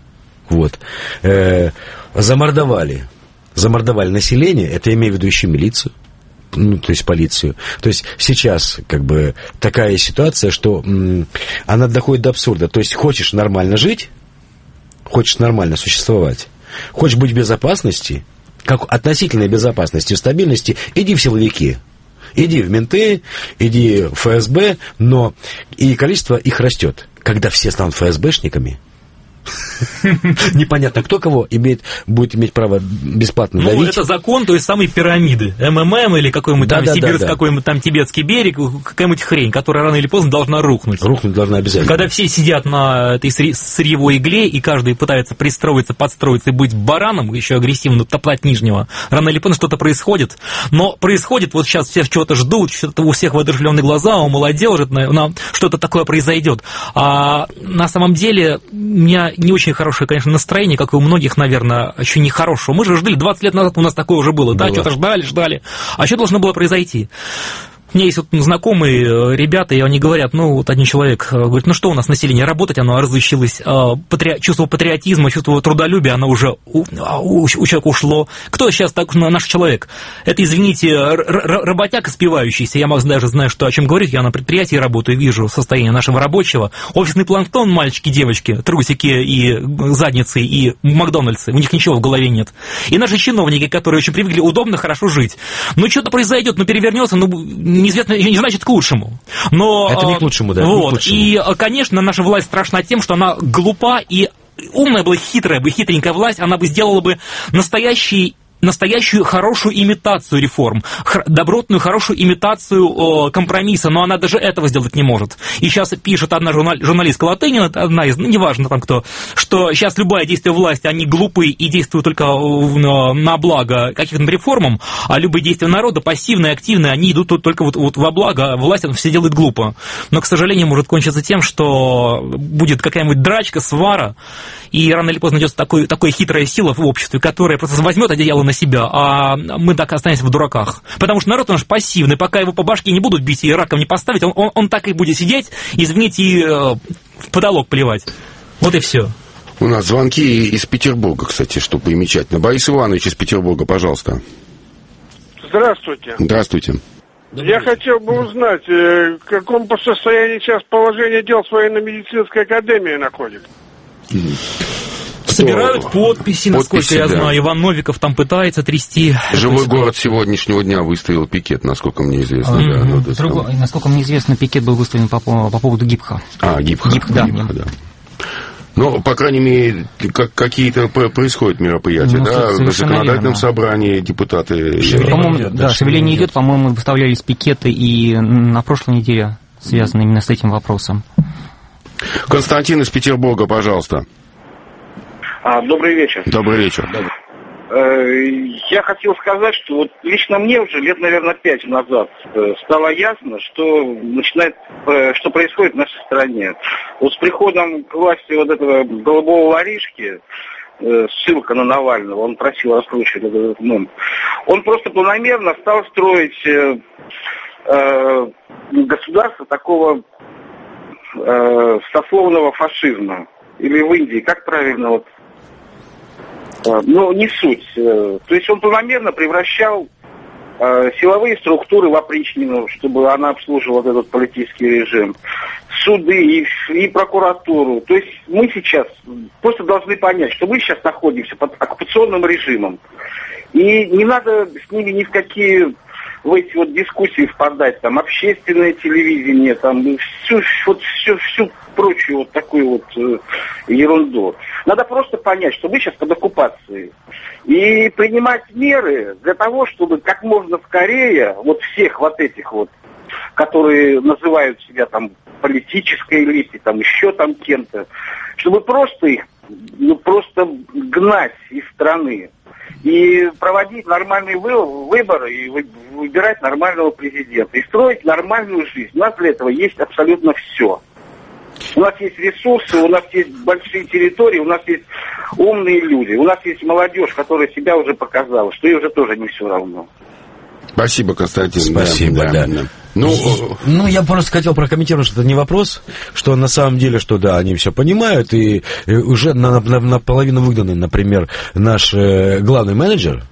замордовали население, это я имею в виду еще милицию, то есть полицию. То есть сейчас такая ситуация, что она доходит до абсурда. То есть хочешь нормально жить, хочешь нормально существовать, хочешь быть в безопасности, относительной безопасности, стабильности, иди в силовики. Иди в менты, иди в ФСБ, но и количество их растет. Когда все станут ФСБшниками, непонятно, кто кого будет иметь право бесплатно давить. Это закон той самой пирамиды. МММ или какой-нибудь какой-нибудь там тибетский берег, какая-нибудь хрень, которая рано или поздно должна рухнуть. Рухнуть должна обязательно. Когда все сидят на этой сырьевой игле, и каждый пытается пристроиться, подстроиться и быть бараном, еще агрессивно топтать нижнего, рано или поздно что-то происходит. Но происходит, сейчас все чего-то ждут, что-то у всех воодушевленные глаза, у молодежи, что-то такое произойдет. А на самом деле у меня не очень хорошее, конечно, настроение, как и у многих, наверное, еще не хорошего. Мы же ждали, 20 лет назад у нас такое уже было. Что-то ждали. А что должно было произойти? У меня есть знакомые ребята, и они говорят, один человек говорит, что у нас население, работать оно разучилось, чувство патриотизма, чувство трудолюбия, оно уже у человека ушло. Кто сейчас наш человек? Это, извините, работяга спивающийся, я даже знаю, о чем говорить, я на предприятии работаю, вижу состояние нашего рабочего. Офисный планктон, мальчики, девочки, трусики и задницы, и Макдональдсы, у них ничего в голове нет. И наши чиновники, которые очень привыкли удобно, хорошо жить. Что-то произойдет, перевернется, неизвестно, не значит к лучшему. Но, это не к лучшему, да. Не к лучшему. И, конечно, наша власть страшна тем, что она глупа и умная была, хитренькая власть, она бы сделала бы настоящую хорошую имитацию реформ, добротную хорошую имитацию компромисса, но она даже этого сделать не может. И сейчас пишет одна журналистка Латынина, одна из, неважно там кто, что сейчас любое действие власти, они глупы и действуют только на благо каким-то реформам, а любые действия народа, пассивные, активные, они идут только во благо, власть все делает глупо. Но, к сожалению, может кончиться тем, что будет какая-нибудь драчка, свара, и рано или поздно найдется такая хитрая сила в обществе, которая просто возьмет одеяло на себя, а мы так останемся в дураках. Потому что народ наш пассивный, пока его по башке не будут бить и раком не поставить, он так и будет сидеть, извините, и в потолок плевать. Вот и все. У нас звонки из Петербурга, кстати, что примечательно. Борис Иванович из Петербурга, пожалуйста. Здравствуйте. Здравствуйте. Я хотел бы узнать, в каком состоянии сейчас положение дел с военно-медицинской академией находится? Собирают подписи, насколько я знаю. Иван Новиков там пытается трясти. Живой город сегодняшнего дня выставил пикет, насколько мне известно. Насколько мне известно, пикет был выставлен по поводу ГИБХа. ГИБХа. Да. Ну, по крайней мере, какие-то происходят мероприятия, да? В законодательном собрании депутаты... Шевеление идет, по-моему, выставлялись пикеты и на прошлой неделе связаны именно с этим вопросом. Константин из Петербурга, пожалуйста. Добрый вечер. Добрый вечер. Я хотел сказать, что вот лично мне уже лет, наверное, 5 назад стало ясно, что происходит в нашей стране. Вот с приходом к власти вот этого голубого воришки, ссылка на Навального, он просил раскручивать этот мем, он просто планомерно стал строить государство такого сословного фашизма. Или в Индии, как правильно вот... Ну, не суть. То есть он планомерно превращал силовые структуры в опричнину, чтобы она обслуживала этот политический режим. Суды и прокуратуру. То есть мы сейчас просто должны понять, что мы сейчас находимся под оккупационным режимом. И не надо с ними ни в какие... в эти вот дискуссии впадать, там, общественное телевидение, там, всю прочую вот такую вот ерунду. Надо просто понять, что мы сейчас под оккупацией. И принимать меры для того, чтобы как можно скорее вот всех вот этих вот, которые называют себя там политической элитой, там еще там кем-то, чтобы просто их, просто гнать из страны. И проводить нормальные выборы, и выбирать нормального президента, и строить нормальную жизнь. У нас для этого есть абсолютно все. У нас есть ресурсы, у нас есть большие территории, у нас есть умные люди, у нас есть молодежь, которая себя уже показала, что ей уже тоже не все равно. Спасибо, Константин. Спасибо, да. Ну, я просто хотел прокомментировать, что это не вопрос, что на самом деле, что да, они все понимают, и уже наполовину выгнанный, например, наш главный менеджер,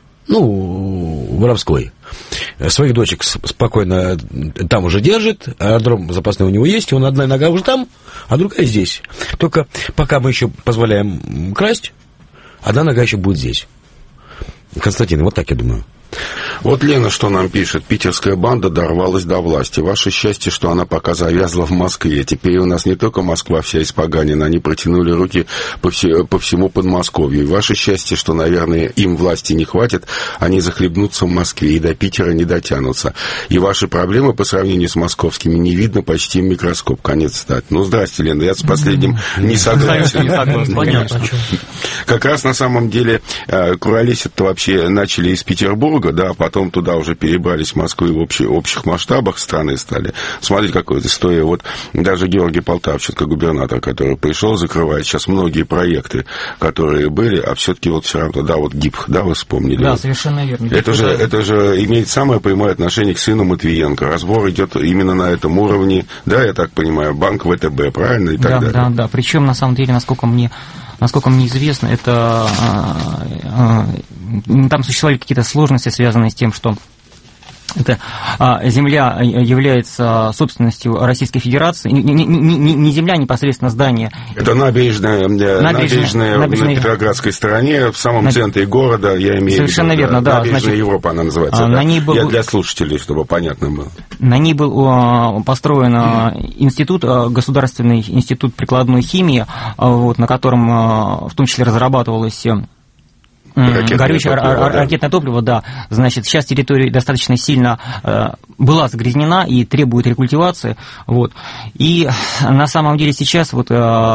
воровской, своих дочек спокойно там уже держит, аэродром запасной у него есть, он одна нога уже там, а другая здесь. Только пока мы еще позволяем красть, одна нога еще будет здесь. Константин, вот так я думаю. Вот Лена что нам пишет. Питерская банда дорвалась до власти. Ваше счастье, что она пока завязла в Москве. Теперь у нас не только Москва вся испоганена, они протянули руки по всему Подмосковью. И ваше счастье, что, наверное, им власти не хватит, они захлебнутся в Москве и до Питера не дотянутся. И ваши проблемы по сравнению с московскими не видно почти в микроскоп. Конец цитаты. Ну, здрасте, Лена, я с последним не согласен. Понятно. Как раз на самом деле куролесить-то вообще начали из Петербурга, да, потом туда уже перебрались в Москву и в общих масштабах страны стали. Смотрите, какая история. Вот даже Георгий Полтавченко, губернатор, который пришел, закрывает сейчас многие проекты, которые были, а все-таки вот все равно, да, вот ГИП, да, вы вспомнили? Да, совершенно верно. Это же имеет самое прямое отношение к сыну Матвиенко. Разбор идет именно на этом уровне, да, я так понимаю, банк ВТБ, правильно? И так далее. Да. Причем, на самом деле, насколько мне известно, это там существовали какие-то сложности, связанные с тем, что эта земля является собственностью Российской Федерации. Не земля, непосредственно здание. Это набережная на Петроградской стороне, в самом центре города, я имею в виду. Совершенно верно, да. Набережная Европа она называется. Я для слушателей, чтобы понятно было. На ней был построен государственный институт прикладной химии, на котором в том числе разрабатывалось горючее ракетное топливо, да. Значит, сейчас территория достаточно сильно была загрязнена и требует рекультивации. Вот. И на самом деле сейчас вот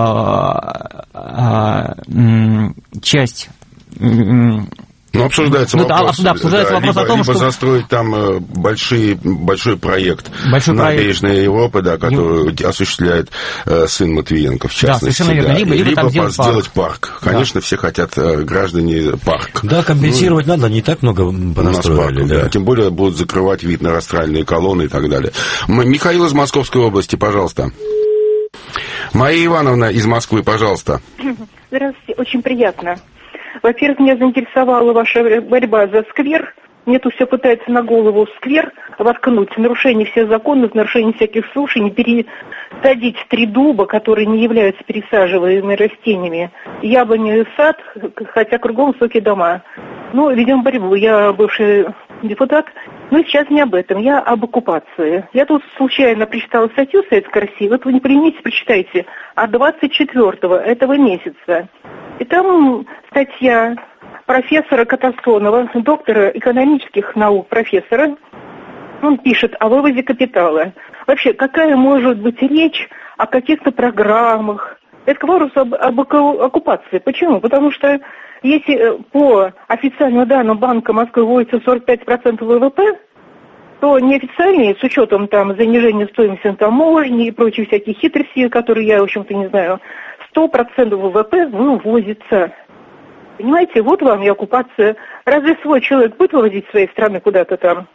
часть... обсуждается вопрос вопрос о том, либо застроить там большой проект набережной Европы, да, которую осуществляет сын Матвиенко, в частности. Да, совершенно верно. Либо сделать парк. Конечно, все хотят, граждане, парк. Да, компенсировать надо, не так много понастроили. Да. Тем более будут закрывать вид на растральные колонны и так далее. Михаил из Московской области, пожалуйста. Мария Ивановна из Москвы, пожалуйста. Здравствуйте, очень приятно. Во-первых, меня заинтересовала ваша борьба за сквер. Мне тут все пытаются на голову сквер воткнуть. Нарушение всех законов, нарушение всяких слушаний, пересадить 3 дуба, которые не являются пересаживаемыми растениями. Яблони, сад, хотя кругом высокие дома. Ведем борьбу. Я бывший депутат, Но сейчас не об этом, я об оккупации. Я тут случайно прочитала статью «Советской России», вот вы не примите, прочитайте, от 24-го этого месяца. И там статья профессора Катасонова, доктора экономических наук, профессора. Он пишет о вывозе капитала. Вообще, какая может быть речь о каких-то программах? Это к вопросу об оккупации. Почему? Потому что если по официальным данным Банка Москвы вводится 45% ВВП, то неофициальные, с учетом там занижения стоимости таможни и прочие всякие хитрости, которые я, в общем-то, не знаю, 100% ВВП вывозится. Понимаете, вот вам и оккупация. Разве свой человек будет вывозить своей страны куда-то там?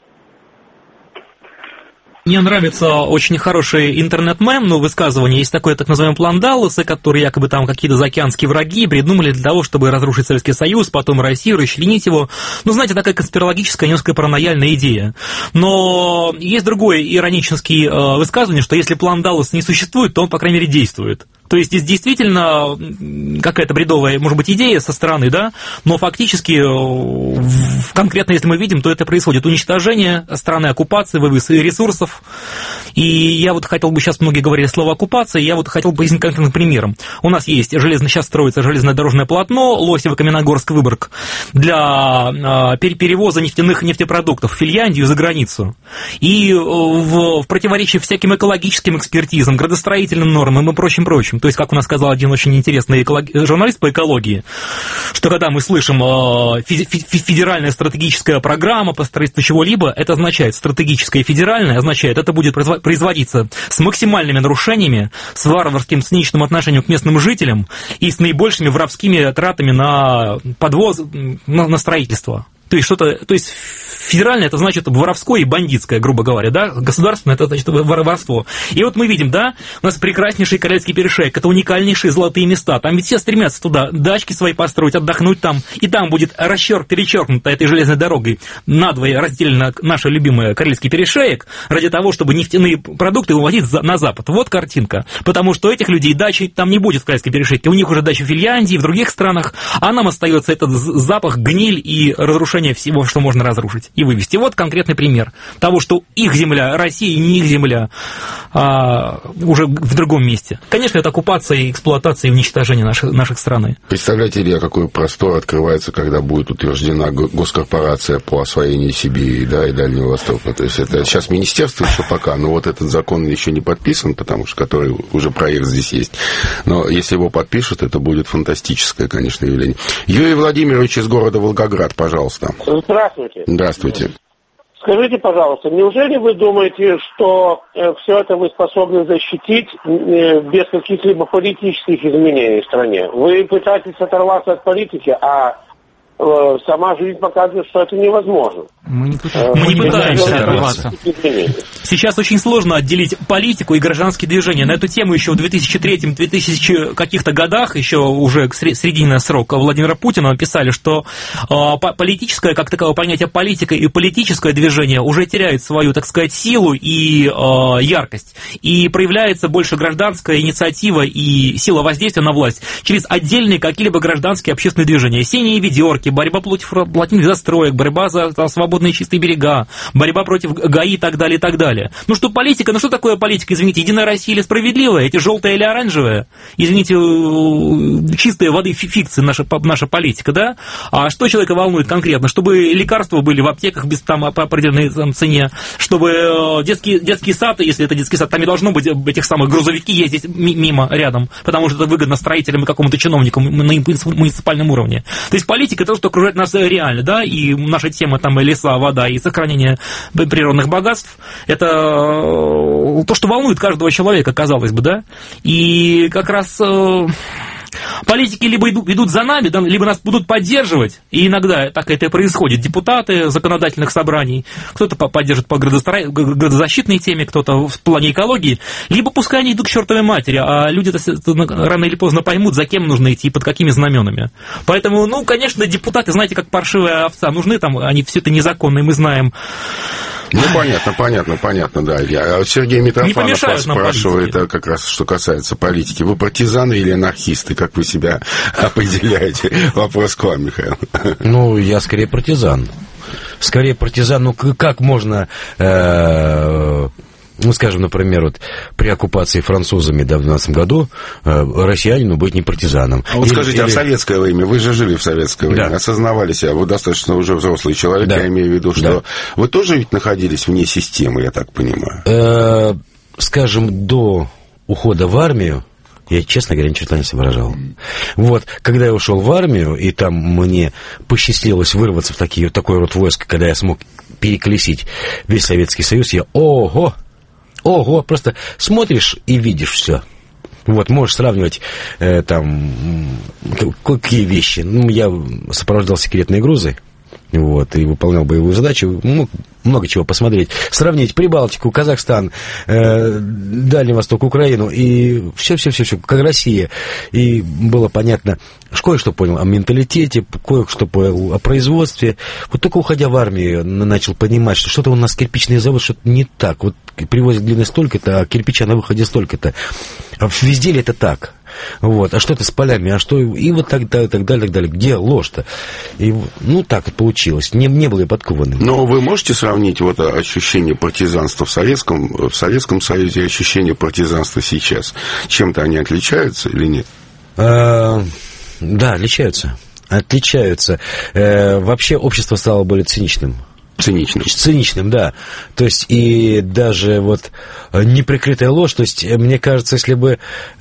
Мне нравится очень хороший интернет-мем, высказывание. Есть такой так называемый план Далласа, который якобы там какие-то заокеанские враги придумали для того, чтобы разрушить Советский Союз, потом Россию, расчленить его. Знаете, такая конспирологическая, немножко паранояльная идея. Но есть другое ироническое высказывание, что если план Далласа не существует, то он, по крайней мере, действует. То есть здесь действительно какая-то бредовая, может быть, идея со стороны, да, но фактически, конкретно если мы видим, то это происходит уничтожение страны, оккупации, вывоз ресурсов. И я вот хотел бы, сейчас многие говорили слово оккупация, я вот хотел бы пояснить конкретным примером. У нас есть сейчас строится железное дорожное полотно Лосево-Каменногорск-Выборг для перевоза нефтепродуктов в Финляндию за границу. И в противоречии всяким экологическим экспертизам, градостроительным нормам и прочим. То есть, как у нас сказал один очень интересный журналист по экологии, что когда мы слышим федеральная стратегическая программа по строительству чего-либо, это означает стратегическое и федеральное, означает, это будет производиться с максимальными нарушениями, с варварским циничным отношением к местным жителям и с наибольшими воровскими тратами на подвоз, на строительство. То есть федеральное это значит воровское и бандитское, грубо говоря, да, государственное это значит воровство. И вот мы видим, да, у нас прекраснейший Карельский перешеек, это уникальнейшие золотые места, там ведь все стремятся туда дачки свои построить, отдохнуть там, и там будет перечеркнуто этой железной дорогой надвое разделено наше любимое Карельский перешеек ради того, чтобы нефтяные продукты вывозить на запад. Вот картинка, потому что у этих людей дачи там не будет в Карельском перешейке, у них уже дачи в Финляндии, в других странах, а нам остается этот запах, гниль и разрушение всего, что можно разрушить и вывести. Вот конкретный пример того, что их земля, Россия, не их земля, уже в другом месте. Конечно, это оккупация, и эксплуатация и уничтожение наших страны. Представляете, Илья, какой простор открывается, когда будет утверждена госкорпорация по освоению Сибири, да, и Дальнего Востока. То есть это сейчас министерство еще пока, но вот этот закон еще не подписан, потому что который уже проект здесь есть. Но если его подпишут, это будет фантастическое, конечно, явление. Юрий Владимирович из города Волгоград, пожалуйста. Здравствуйте. Здравствуйте. Скажите, пожалуйста, неужели вы думаете, что все это вы способны защитить без каких-либо политических изменений в стране? Вы пытаетесь оторваться от политики, а сама жизнь показывает, что это невозможно. Мы не пытаемся оторваться. Сейчас очень сложно отделить политику и гражданские движения. На эту тему еще в 2003-2000 каких-то годах, еще уже к середине срока Владимира Путина написали, что политическое, как таковое понятие политика и политическое движение уже теряют свою, так сказать, силу и яркость. И проявляется больше гражданская инициатива и сила воздействия на власть через отдельные какие-либо гражданские общественные движения. Синие ведерки, борьба против плотных застроек, борьба за свободные чистые берега, борьба против ГАИ и так далее, и так далее. Ну что политика, ну что такое политика, извините, Единая Россия или справедливая, эти желтая или оранжевая, извините, чистая воды фикция наша политика, да? А что человека волнует конкретно? Чтобы лекарства были в аптеках без там по определенной цене, чтобы детский сад, если это детский сад, там не должно быть этих самых грузовики ездить мимо рядом, потому что это выгодно строителям и какому-то чиновнику на муниципальном уровне. То есть политика это то, что окружает нас реально, да, и наша тема там и леса, вода и сохранение природных богатств, это то, что волнует каждого человека, казалось бы, да, и как раз политики либо идут за нами, либо нас будут поддерживать, и иногда так это и происходит. Депутаты законодательных собраний, кто-то поддержит по градозащитной теме, кто-то в плане экологии, либо пускай они идут к чертовой матери, а люди рано или поздно поймут, за кем нужно идти и под какими знаменами. Поэтому, ну, конечно, депутаты, знаете, как паршивая овца, нужны там, они все это незаконно, и мы знаем. Ну, понятно, да. Сергей Митрофанов вас спрашивает, как раз что касается политики. Вы партизаны или анархисты? Как вы себя определяете? Вопрос к вам, Михаил. Ну, я скорее партизан. Скорее партизан, ну как можно... Ну, скажем, например, вот при оккупации французами, да, в 12 году россиянину быть не партизаном. А вот скажите, а в советское время, вы же жили в советское время, осознавали себя, вы достаточно уже взрослый человек, я имею в виду, что вы тоже ведь находились вне системы, я так понимаю. Скажем, до ухода в армию, я, честно говоря, ни черта не соображал. Вот, когда я ушел в армию, и там мне посчастливилось вырваться в такой род войск, когда я смог переколесить весь Советский Союз, я ого, просто смотришь и видишь все. Вот, можешь сравнивать там какие вещи. Ну, я сопровождал секретные грузы, вот, и выполнял боевую задачу, много чего посмотреть. Сравнить Прибалтику, Казахстан, Дальний Восток, Украину, и все, как Россия. И было понятно, кое-что понял о менталитете, кое-что понял о производстве. Вот только уходя в армию, начал понимать, что что-то у нас кирпичный завод, что-то не так. Вот привозят длины столько-то, а кирпича на выходе столько-то. А везде ли это так? Вот, а что это с полями, а что... И вот так далее. Где ложь-то? И, ну, так и получилось. Не был я подкованным. Но вы можете сравнить вот ощущение партизанства в Советском Союзе и ощущение партизанства сейчас? Чем-то они отличаются или нет? Да, отличаются. Вообще общество стало более циничным. Циничным, да. То есть, и даже вот неприкрытая ложь, то есть, мне кажется, если бы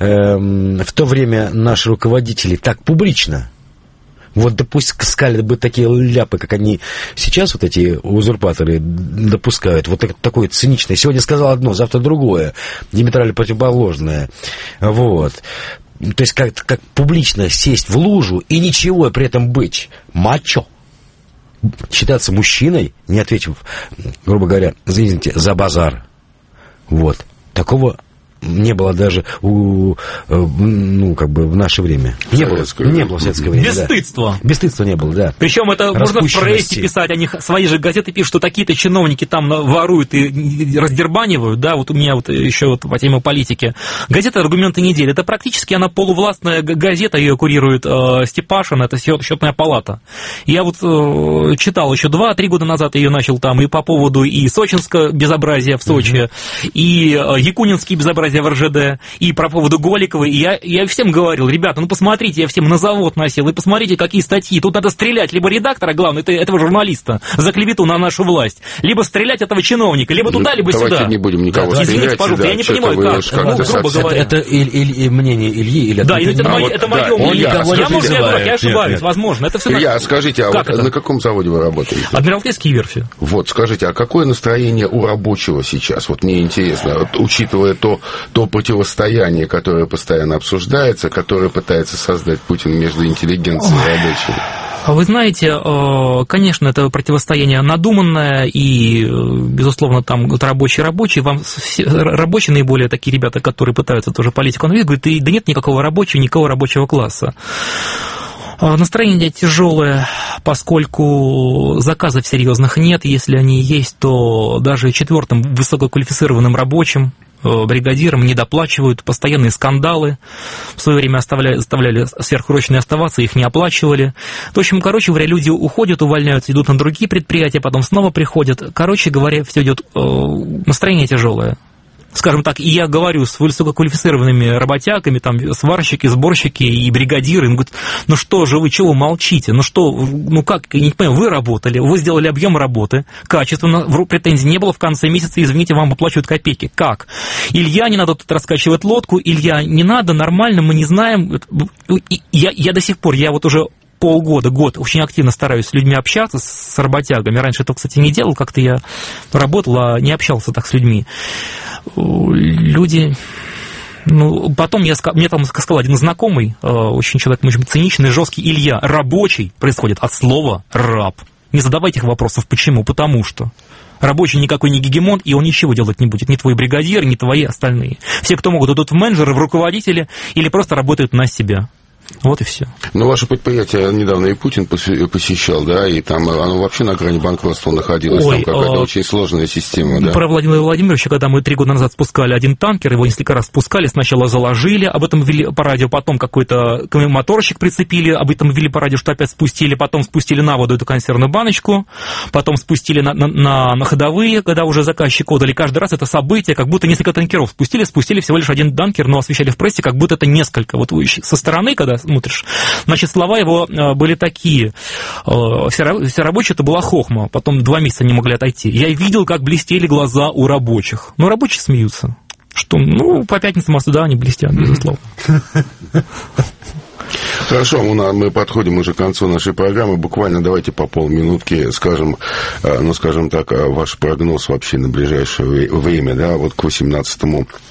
в то время наши руководители так публично, вот допускали бы такие ляпы, как они сейчас, вот эти узурпаторы, допускают, вот такое циничное. Сегодня сказал одно, завтра другое, диаметрально противоположное. Вот. То есть, как публично сесть в лужу и ничего при этом быть мачо. Считаться мужчиной, не ответив, грубо говоря, извините, за базар. Вот. Такого не было даже в наше время. Не было в советское время. Бесстыдство. Да. Бесстыдства не было, да. Причем это можно в прессе писать, они свои же газеты пишут, что такие-то чиновники там воруют и раздербанивают, да, вот у меня вот еще вот по теме политики. Газета «Аргументы недели», это практически она полувластная газета, ее курирует Степашин, это счетная палата. Я вот читал еще 2-3 года назад, ее начал там и по поводу и сочинского безобразия в Сочи, и якунинские безобразия в РЖД, и про поводу Голиковой, и я всем говорил, ребята, ну посмотрите, я всем на завод носил, и посмотрите, какие статьи, тут надо стрелять либо редактора, главное, этого журналиста, за клевету на нашу власть, либо стрелять этого чиновника, либо туда, либо давайте сюда. Не будем никого стрелять. Извините, пожалуйста, я не понимаю, как, грубо говоря. Это мнение Ильи, или да, это мое мнение. Я, может, я ошибаюсь, возможно, это все... Илья, скажите, а вот на каком заводе вы работаете? Адмиралтейские верфи. Вот, скажите, а какое настроение у рабочего сейчас? Вот мне интересно, вот, учитывая то противостояние, которое постоянно обсуждается, которое пытается создать Путин между интеллигенцией и рабочими. Вы знаете, конечно, это противостояние надуманное, и, безусловно, там вот рабочие, рабочие наиболее такие ребята, которые пытаются тоже политику анализировать, говорят, да нет никакого рабочего класса. Настроение тяжелое, поскольку заказов серьезных нет. Если они есть, то даже 4-м высококвалифицированным рабочим, бригадирам не доплачивают, постоянные скандалы. В свое время заставляли сверхурочные оставаться, их не оплачивали. В общем, короче говоря, люди уходят, увольняются, идут на другие предприятия, потом снова приходят. Короче говоря, все идет, настроение тяжелое. Скажем так, и я говорю с высококвалифицированными работягами, там, сварщики, сборщики и бригадиры, им говорят, ну что же вы, чего молчите, как, я не понимаю, вы работали, вы сделали объем работы, качественно, претензий не было, в конце месяца, извините, вам выплачивают копейки. Как? Илья, не надо тут раскачивать лодку, Илья, не надо, нормально, мы не знаем. Я до сих пор, я вот уже год очень активно стараюсь с людьми общаться, с работягами. Раньше этого, кстати, не делал, как-то я работал, а не общался так с людьми. Люди... потом мне там сказал один знакомый, очень человек, очень циничный, жесткий, Илья, рабочий происходит от слова «раб». Не задавайте их вопросов, почему, потому что. Рабочий никакой не гегемон, и он ничего делать не будет. Ни твой бригадир, ни твои остальные. Все, кто могут, идут в менеджеры, в руководители, или просто работают на себя. Вот и все. Но ваше предприятие недавно и Путин посещал, да, и там оно вообще на грани банкротства находилось. Там какая-то очень сложная система, да. Про Владимира Владимировича, когда мы 3 года назад спускали один танкер, его несколько раз спускали, сначала заложили, об этом ввели по радио, потом какой-то моторщик прицепили, об этом ввели по радио, что опять спустили, потом спустили на воду эту консервную баночку, потом спустили на ходовые, когда уже заказчик отдали. Каждый раз это событие, как будто несколько танкеров спустили всего лишь один танкер, но освещали в прессе, как будто это несколько. Вот вы со стороны, когда смотришь, значит, слова его были такие. Все рабочие, это была хохма. Потом 2 месяца не могли отойти. Я видел, как блестели глаза у рабочих. Но рабочие смеются. Что, по пятницам сюда они блестят, безусловно. Хорошо, мы подходим уже к концу нашей программы. Буквально давайте по полминутки скажем так, ваш прогноз вообще на ближайшее время, да, вот к 18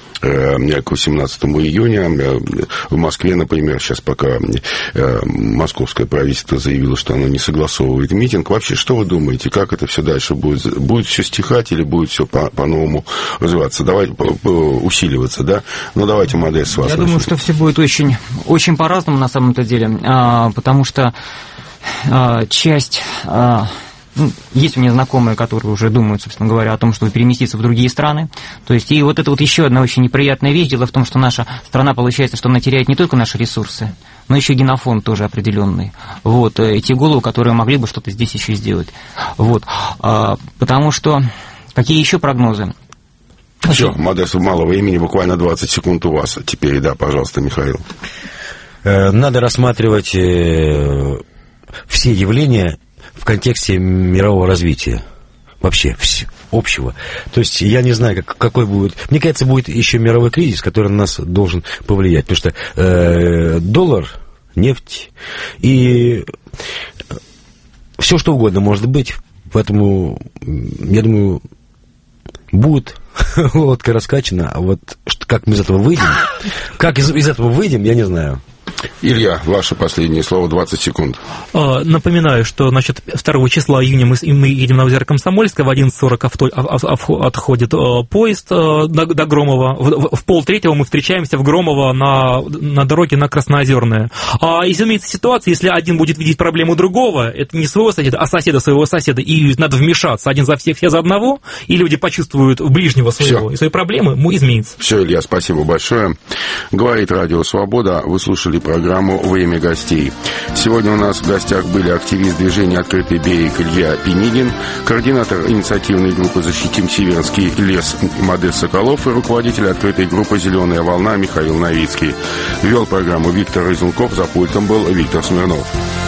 июня в Москве, например, сейчас пока московское правительство заявило, что оно не согласовывает митинг. Вообще, что вы думаете, как это все дальше будет? Будет все стихать или будет все по-новому развиваться? Давайте усиливаться, да? Ну, давайте, Модест, с вас. Я думаю, что все будет очень, очень по-разному на самом-то деле, потому что часть... Есть у меня знакомые, которые уже думают, собственно говоря, о том, чтобы переместиться в другие страны. То есть, и вот это вот еще одна очень неприятная вещь. Дело в том, что наша страна, получается, что она теряет не только наши ресурсы, но еще генофонд тоже определенный. Вот, те головы, которые могли бы что-то здесь еще сделать. Вот, потому что, какие еще прогнозы? Все, Модест, мало времени, буквально 20 секунд у вас. Теперь, да, пожалуйста, Михаил. Надо рассматривать все явления в контексте мирового развития, вообще общего. То есть я не знаю, какой будет... Мне кажется, будет еще мировой кризис, который на нас должен повлиять, потому что доллар, нефть и все что угодно может быть, поэтому, я думаю, будет лодка раскачана, а вот как мы из этого выйдем, я не знаю. Илья, ваше последнее слово, 20 секунд. Напоминаю, что, значит, 2 числа июня мы едем на озеро Комсомольское, в 11:40 отходит поезд до Громова, в 2:30 мы встречаемся в Громово на дороге на Красноозерное. Изумительная ситуация, если один будет видеть проблему другого, это не своего соседа, а соседа своего соседа, и надо вмешаться, один за всех, все за одного, и люди почувствуют ближнего своего, и свои проблемы изменятся. Все, Илья, спасибо большое. Говорит Радио Свобода, вы слушали программу «Время гостей». Сегодня у нас в гостях были активист движения «Открытый берег» Илья Пинигин, координатор инициативной группы «Защитим Северский лес» Модест Соколов и руководитель открытой группы «Зеленая волна» Михаил Новицкий. Вел программу Виктор Рызенков, за пультом был Виктор Смирнов.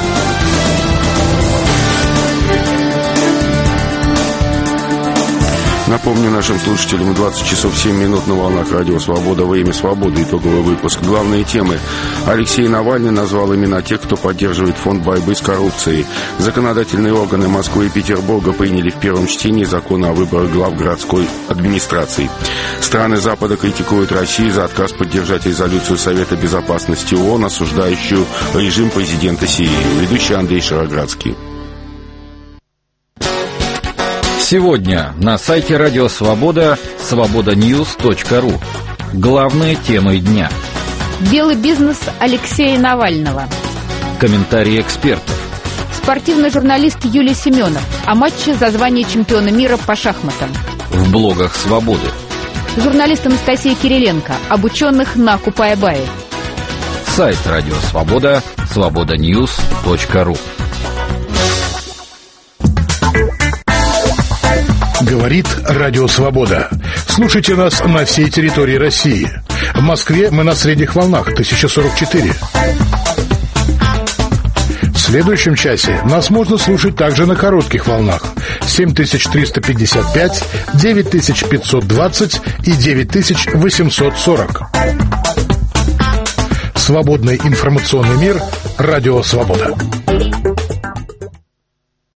Напомню нашим слушателям, 20 часов 7 минут на волнах Радио Свобода, Время свободы, итоговый выпуск. Главные темы. Алексей Навальный назвал имена тех, кто поддерживает фонд борьбы с коррупцией. Законодательные органы Москвы и Петербурга приняли в первом чтении закон о выборах глав городской администрации. Страны Запада критикуют Россию за отказ поддержать резолюцию Совета Безопасности ООН, осуждающую режим президента Сирии. Ведущий Андрей Шароградский. Сегодня на сайте Радио Свобода свободаnews.ru. Главные темы дня. Белый бизнес Алексея Навального. Комментарии экспертов. Спортивный журналист Юлий Семенов о матче за звание чемпиона мира по шахматам. В блогах Свободы. Журналист Анастасия Кириленко об ученых на Купай-Бае. Сайт Радио Свобода свободаnews.ru. Говорит Радио Свобода. Слушайте нас на всей территории России. В Москве мы на средних волнах 1044. В следующем часе нас можно слушать также на коротких волнах 7355, 9520 и 9840. Свободный информационный мир. Радио Свобода.